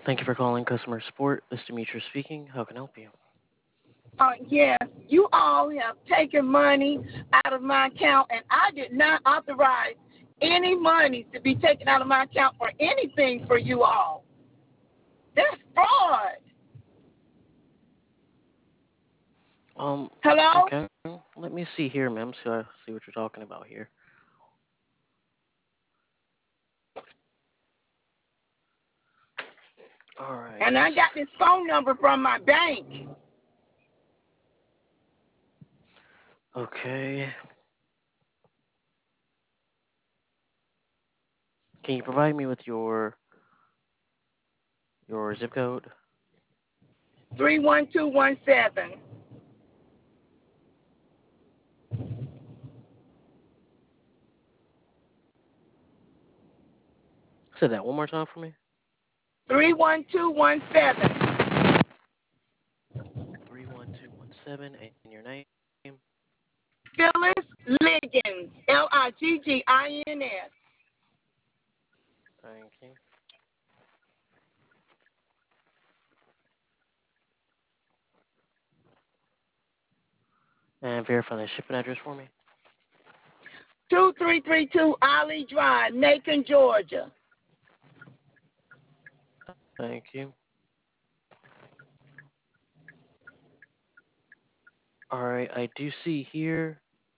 Thank you for calling customer support. This is Demetrius speaking. How can I help you? Yes, you all have taken money out of my account, and I did not authorize any money to be taken out of my account for anything for you all. That's fraud. Hello? Okay. Let me see here, ma'am. See what you're talking about here. All right. And I got this phone number from my bank. Okay. Can you provide me with your zip code? 31217. Say that one more time for me. 31217. 31217 and your name. Phyllis Liggins. Liggins. Thank you. And verify the shipping address for me. 2332 Ollie Drive, Macon, Georgia. Thank you. All right. I do see here.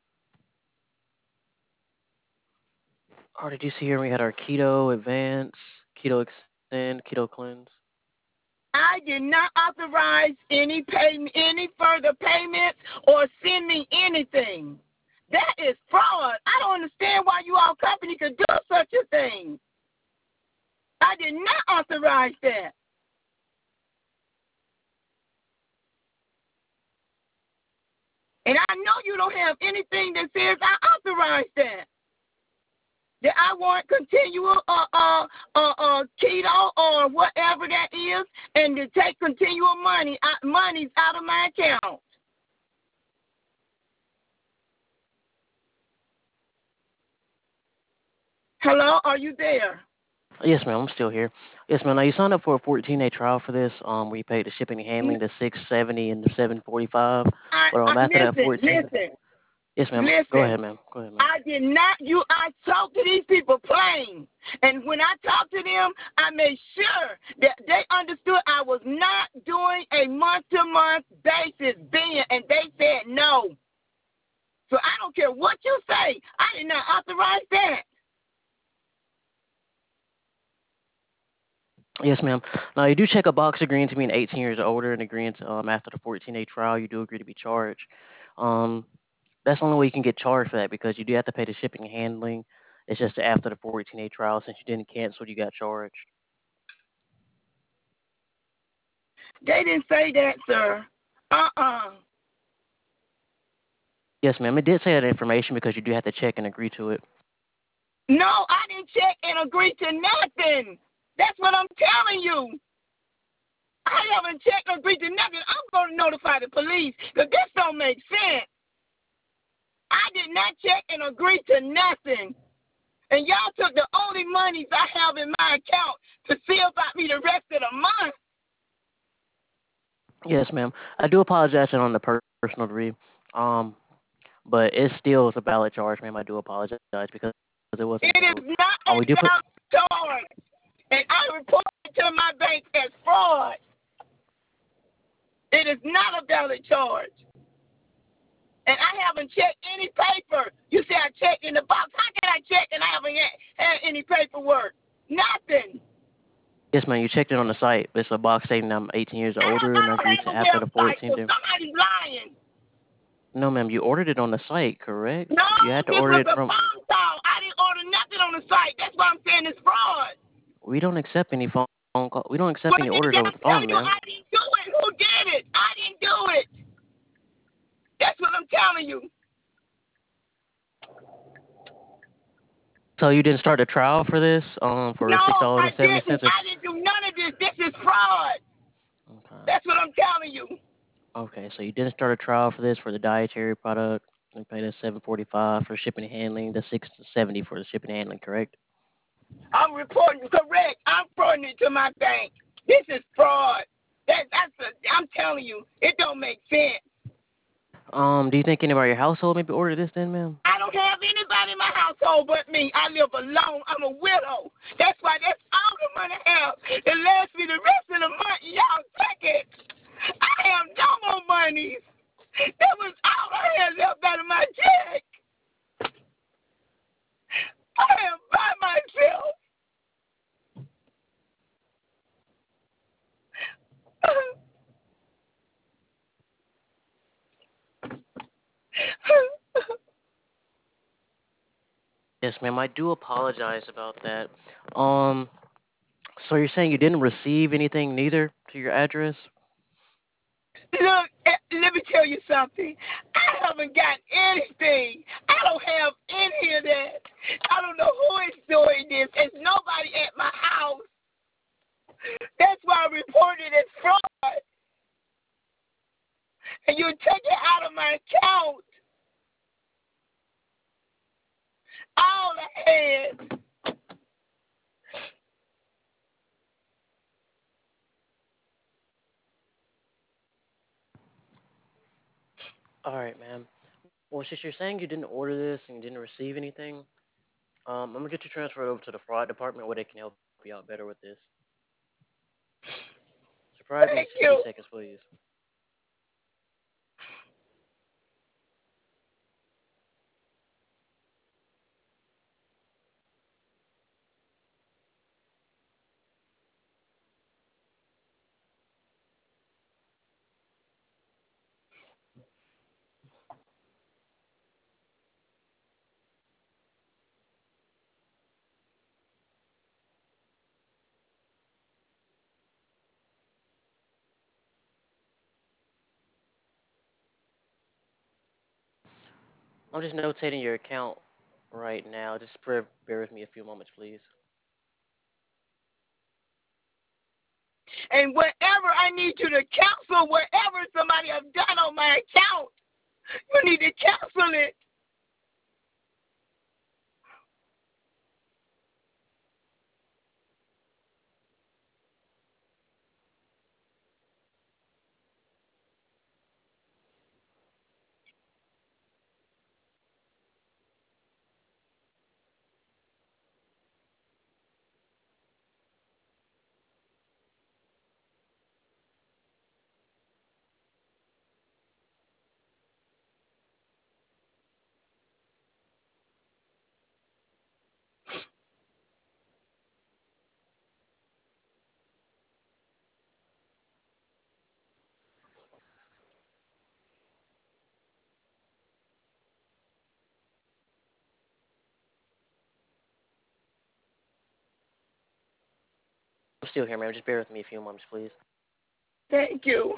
All right. I do see here we had our Keto Advance, Keto Extend, Keto Cleanse. I did not authorize any further payments or send me anything. That is fraud. I don't understand why you all company could do such a thing. I did not authorize that. And I know you don't have anything that says I authorized that. That I want continual keto or whatever that is, and to take continual monies out of my account. Hello, are you there? Yes, ma'am. I'm still here. Yes, ma'am. Now you signed up for a 14-day trial for this. We paid the shipping and handling, the 670 and the 745. But after that 14. Yes, ma'am. Go Listen. ahead, ma'am. Go ahead, ma'am. I did not. I talked to these people plain, and when I talked to them, I made sure that they understood I was not doing a month-to-month basis then, and they said no. So I don't care what you say. I did not authorize that. Yes, ma'am. Now you do check a box agreeing to being 18 years or older and agreeing to after the 14-day trial, you do agree to be charged. Um, that's the only way you can get charged for that because you do have to pay the shipping and handling. It's just after the 14-day trial, since you didn't cancel, you got charged. They didn't say that, sir. Yes, ma'am. It did say that information because you do have to check and agree to it. No, I didn't check and agree to nothing. That's what I'm telling you. I haven't checked or agreed to nothing. I'm going to notify the police because this don't make sense. I did not check and agree to nothing. And y'all took the only monies I have in my account to see about me the rest of the month. Yes, ma'am. I do apologize on the personal degree. Um, but it still is a valid charge, ma'am. I do apologize because it wasn't It canceled. is not a We do put. valid charge. And I reported to my bank as fraud. It is not a valid charge. And I haven't checked any paper. You say I checked in the box. How can I check and I haven't had any paperwork? Nothing. Yes, ma'am. You checked it on the site. It's a box stating I'm 18 years or older I and don't agreed have to a after the website, 14 so day. somebody's lying. No, ma'am. You ordered it on the site, correct? No, You had to this order was it a from. phone call. I didn't order nothing on the site. That's why I'm saying it's fraud. We don't accept any phone call. We don't accept Well, any then orders over I'm the phone, telling you, ma'am. I didn't do it. Who did it? I didn't do it. That's what I'm telling you. So you didn't start a trial for this, for No, $6 I and 70 didn't. cents. I didn't do none of this. This is fraud. Okay. That's what I'm telling you. Okay. So you didn't start a trial for this for the dietary product. You paid us 745 for shipping and handling. The 670 for the shipping and handling, correct? I'm reporting correct. I'm reporting it to my bank. This is fraud. I'm telling you, it don't make sense. Do you think anybody in your household maybe ordered this then, ma'am? I don't have anybody in my household but me. I live alone. I'm a widow. That's why that's all the money I have. It lasts me the rest of the month. Y'all take it. I have no more money. That was all I had left out of my check. I am by myself. Yes, ma'am. I do apologize about that. Um, so you're saying you didn't receive anything neither to your address? Look, let me tell you something. I haven't got anything. I don't have any of that. I don't know who is doing this. There's nobody at my house. That's why I reported it fraud. And you take it out of my account. All I had. All right, ma'am. Well, since you're saying you didn't order this and you didn't receive anything, I'm gonna get you transferred over to the fraud department where they can help you out better with this. So provide me just a Thank few you. seconds, please. I'm just notating your account right now. Just bear with me a few moments, please. And whatever I need you to cancel, whatever somebody has done on my account, you need to cancel it. I'm still here, ma'am. Just bear with me a few moments, please. Thank you.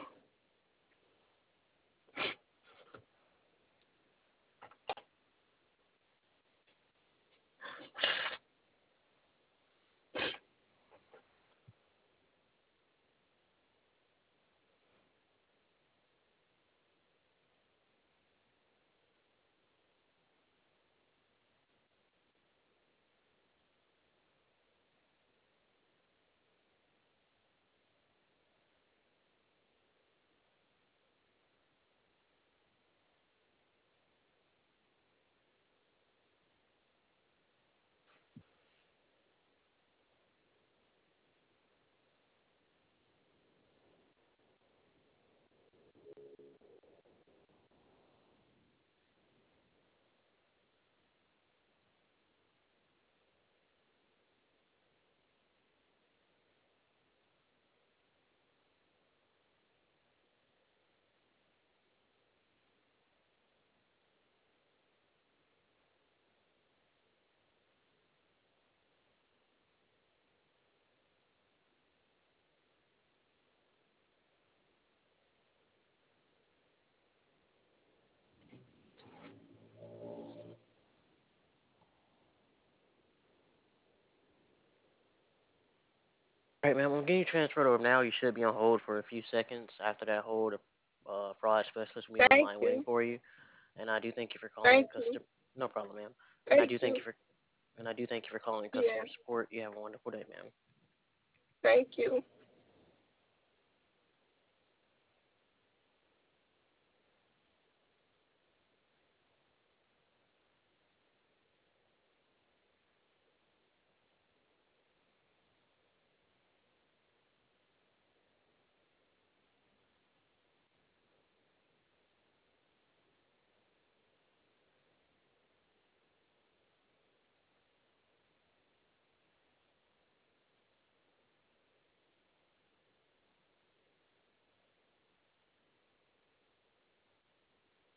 All right, ma'am. I'm getting you transferred over now. You should be on hold for a few seconds. After that hold, a fraud specialist will be on the Thank line waiting you. for you. And I do thank you for calling Thank you. customer. No problem, ma'am. And I Thank do thank you. you for and I do thank you for calling customer Yeah. support. You have a wonderful day, ma'am. Thank you.